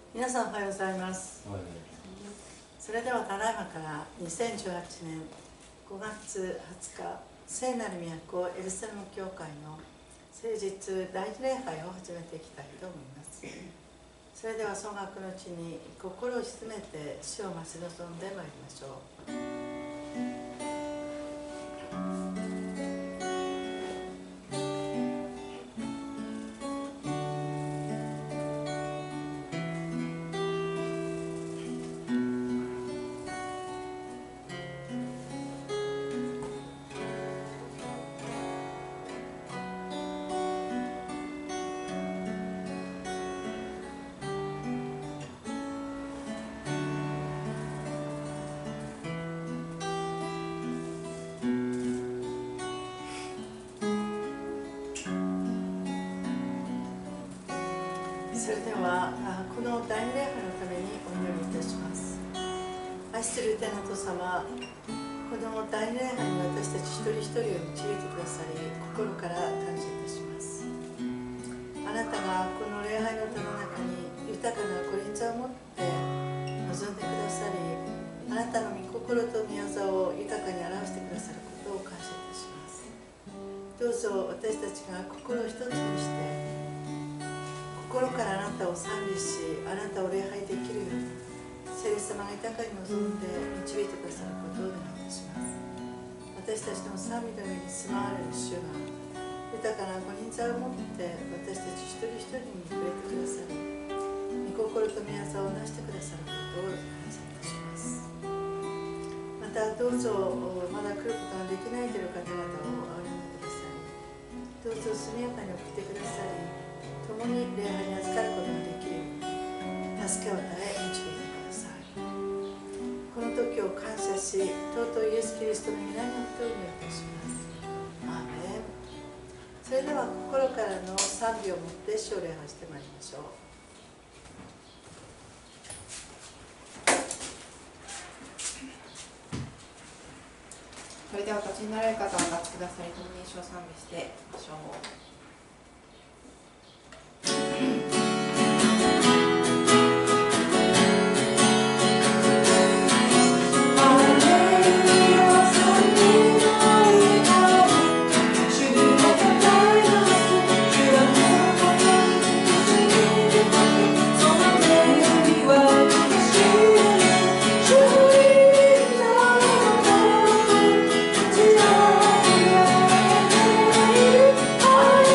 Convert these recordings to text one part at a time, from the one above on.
皆さんおはようございます。それではただいまから2018年5月20日聖なる都エルサレム教会の聖日大事礼拝を始めていきたいと思います。それでは総額の地に心を静めて主を待ち望んでまいりましょう。それではこの大礼拝のためにお祈りいたします。愛する天の父様、この大礼拝に私たち一人一人を導いてくださり、心から感謝いたします。あなたがこの礼拝の手の中に豊かな御臨座を持って臨んでくださり、あなたの御心と御業を豊かに表してくださることを感謝いたします。どうぞ私たちが心を一つにして心からあなたを賛美し、あなたを礼拝できるように聖霊様が豊かに望んで導いてくださることをお願いいたします。私たちの賛美の上に住まわれる主が豊かな御臨座を持って私たち一人一人に触れてくださり、御心と御業をなしてくださることを感謝いたします。またどうぞまだ来ることができないという方々を憐れんでくださり、どうぞ速やかに送ってくださり、共に礼拝に預かることができるように助けを与え導いてください。この時を感謝し、尊いイエス・キリストの皆によってお祈りいたします。アーメン。それでは心からの賛美をもって主を礼拝してまいりましょう。 それでは立ちになられる方はお立ちくださり、共に主を賛美していきましょう。 I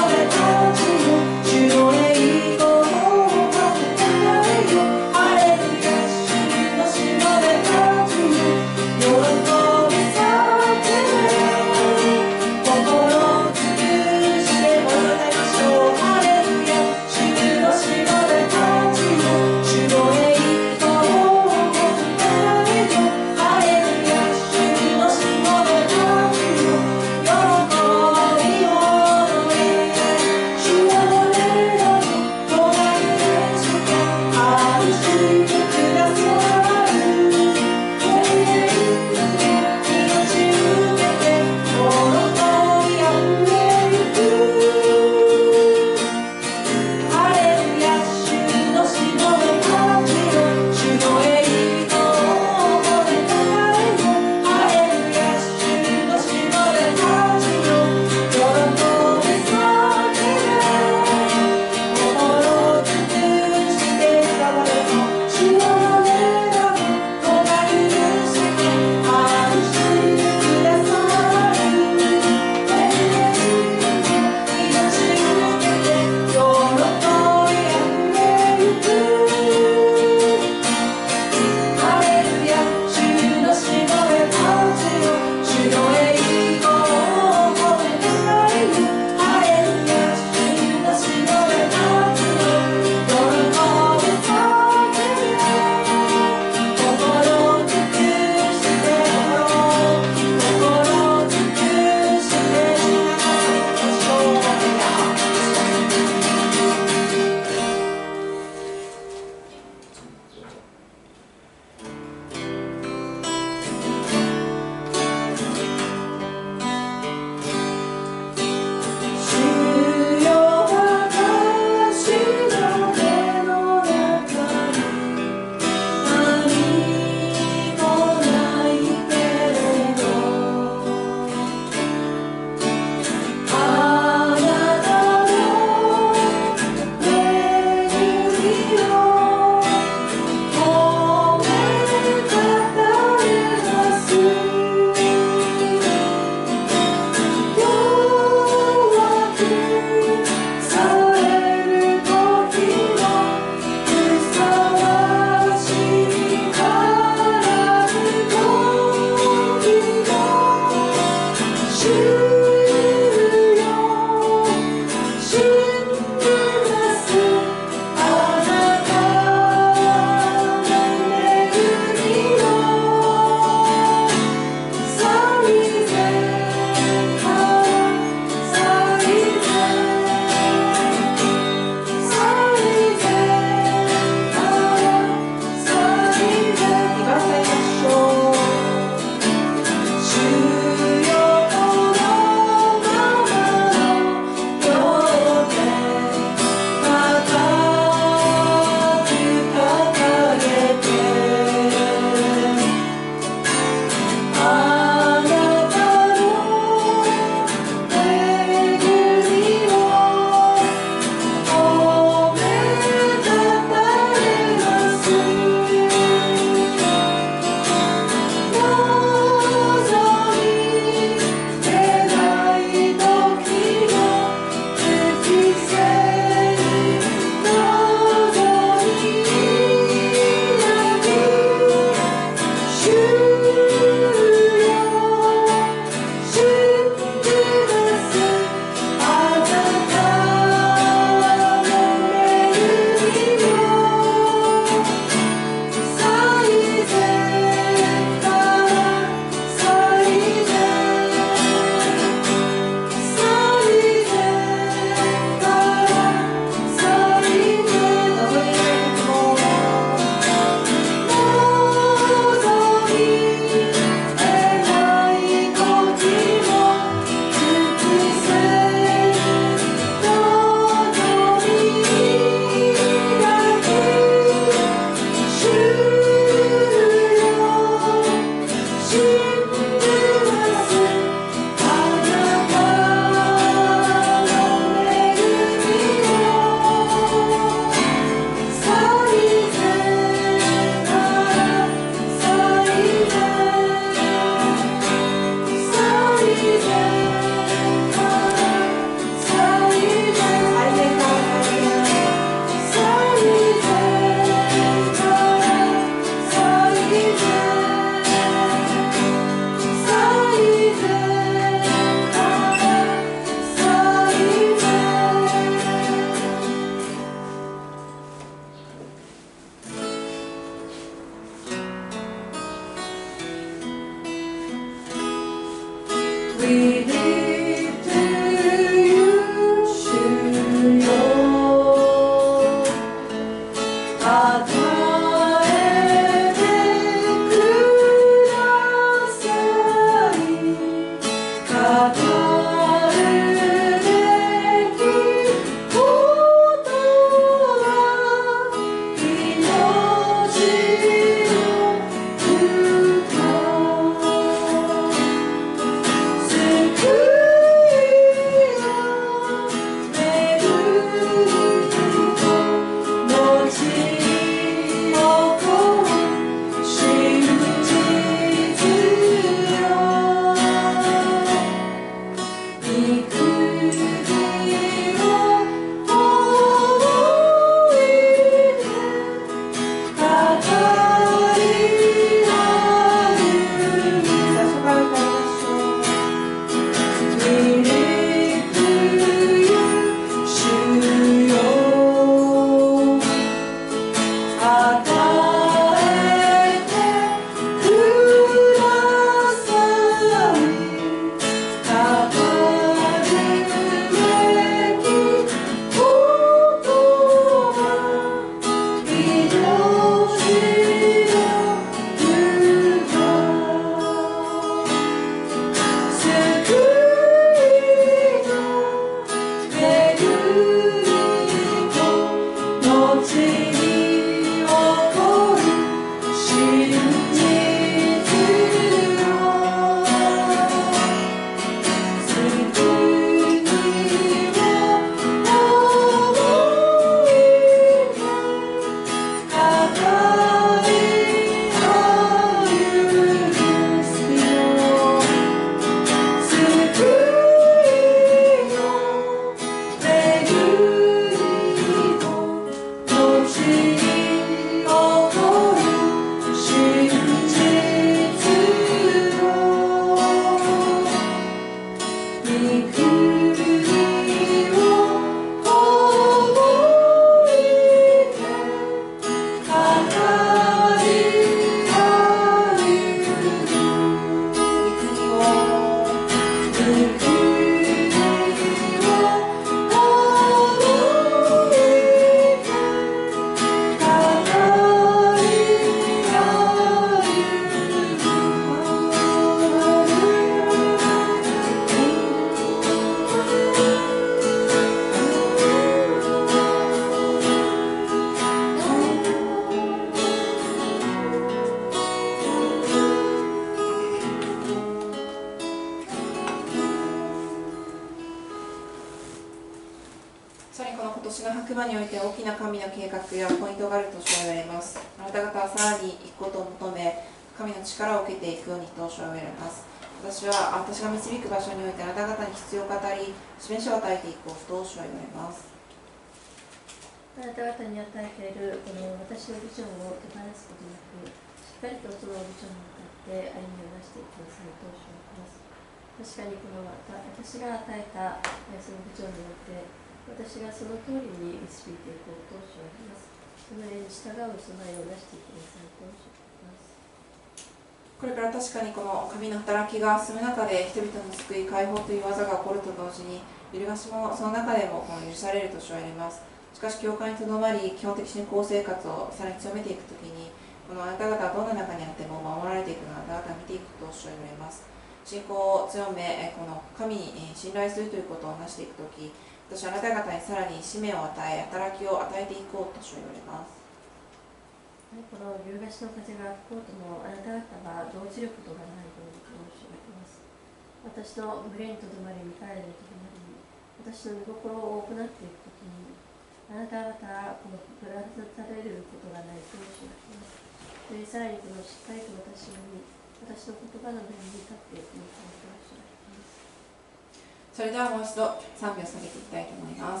年の白馬において大きな神の計画やポイントがあると主は言われます。あなた方はさらに行くことを求め、神の力を受けていくようにと主は言われます。私が導く場所においてあなた方に必要を語り、示しを与えていこうと主は言われます。 あなた方に与えているこの私のビジョンを手放すことなく、しっかりとそのビジョンに向かって歩みを出していきなさいと主は言われます。確かにこの私が与えたそのビジョンによって私がその通りに導いていこうと主は言います。そのように従う備えを出していきなさいと主は言います。 これから確かにこの神の働きが進む中で人々の救い解放という技が起こると同時に揺るがしもその中でもこの許されると主は言います。しかし教会にとどまり基本的信仰生活をさらに強めていくときにこのあなた方はどんな中にあっても守られていくのをあなた方は見ていくと主は言われます。信仰を強めこの神に信頼するということをなしていくとき、私はあなた方にさらに使命を与え働きを与えていこうと主は言われます。 この夕立の風が吹こうともあなた方は動じることがないようにと主は言います。私の群れにとどまり見返りにとどまり私の見心を行っていくときにあなた方はこのぶらされることがないと主は言います。でさらにこのしっかりと私の言葉の上に立っていくのかと主は言います。 それではもう一度賛美を下げていきたいと思います。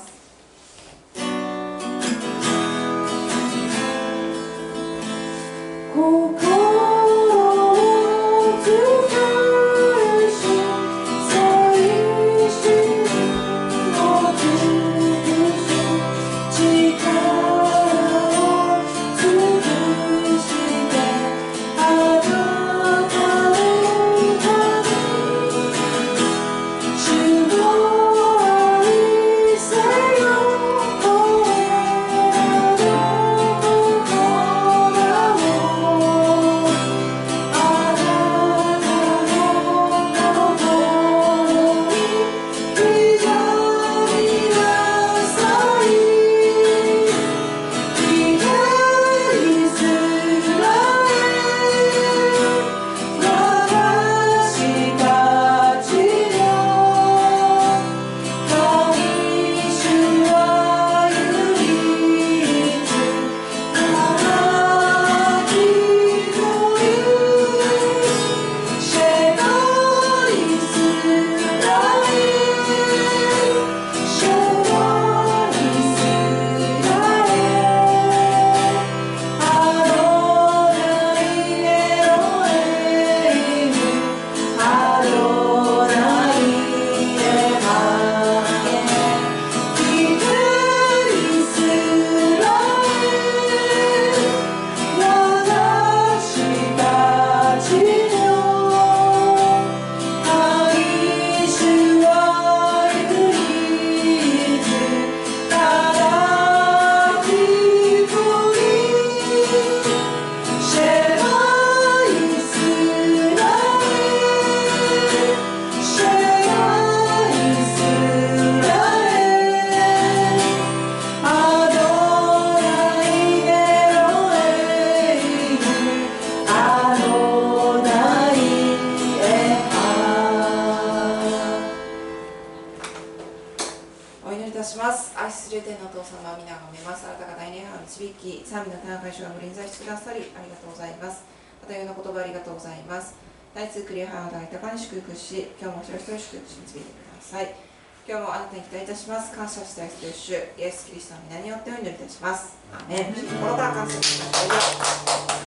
「 する天のお父様、皆がめます。あなたが大礼拝を導き、賛美の田中会長が臨在してくださり、ありがとうございます。またような言葉ありがとうございます。第一クリアハーを大高に祝福し、今日も一人一人祝福し導いてください。今日もあなたに期待いたします。感謝して愛する主、イエス・キリストの皆によってお祈りいたします。アーメン。心から感謝しましょう。